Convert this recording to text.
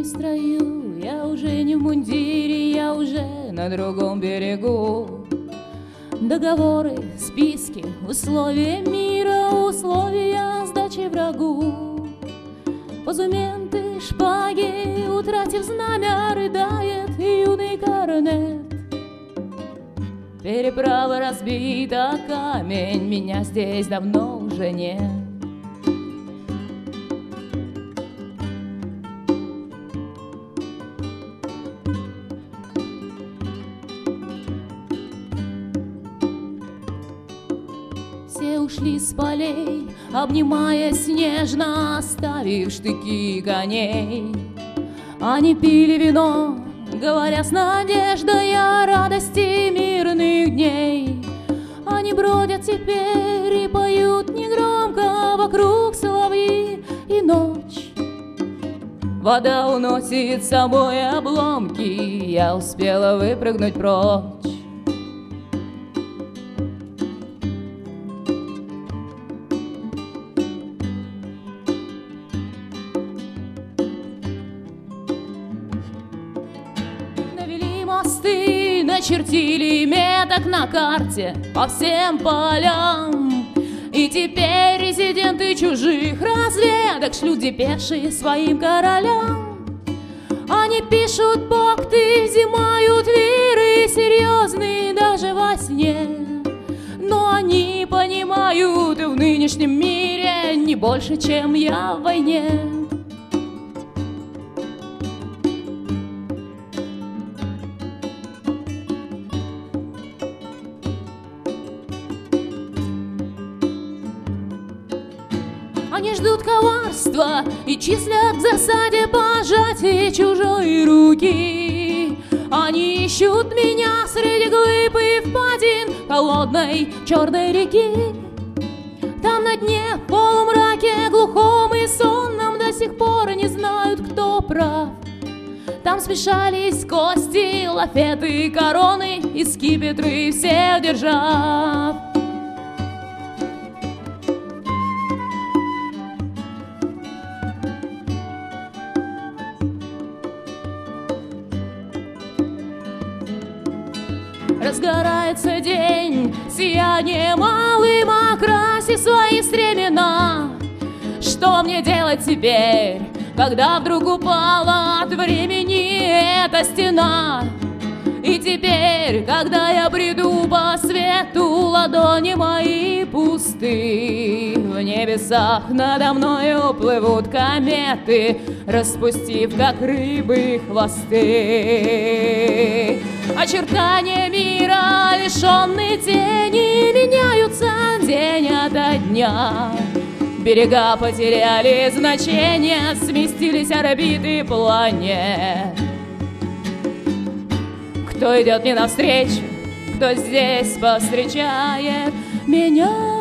строю, я уже не в мундире, я уже на другом берегу. Договоры, списки, условия мира, условия сдачи врагу. Позументы, шпаги, утратив знамя, рыдает юный корнет. Переправа разбита, камень, меня здесь давно уже нет. Все ушли с полей, обнимаясь нежно, оставив штыки коней. Они пили вино, говоря с надеждой о радости мирных дней. Они бродят теперь и поют негромко, вокруг соловьи и ночь. Вода уносит с собой обломки, я успела выпрыгнуть прочь. Мосты начертили меток на карте по всем полям. И теперь резиденты чужих разведок шлют депеши своим королям. Они пишут пакты, взимают виры, серьезные даже во сне. Но они понимают в нынешнем мире не больше, чем я в войне. Они ждут коварства и числят в засаде пожатие чужой руки. Они ищут меня среди глыб и впадин холодной черной реки. Там на дне, в полумраке глухом и сонном, до сих пор не знают, кто прав. Там смешались кости, лафеты, короны и скипетры всех держав. Разгорается день, сияние малым, окрасив свои стремена. Что мне делать теперь, когда вдруг упала от времени эта стена? И теперь, когда я бреду по свету, ладони мои пусты. В небесах надо мною плывут кометы, распустив, как рыбы, хвосты. Очертания мира, лишенные тени, меняются день ото дня. Берега потеряли значение, сместились орбиты планет. Кто идет мне навстречу, кто здесь повстречает меня?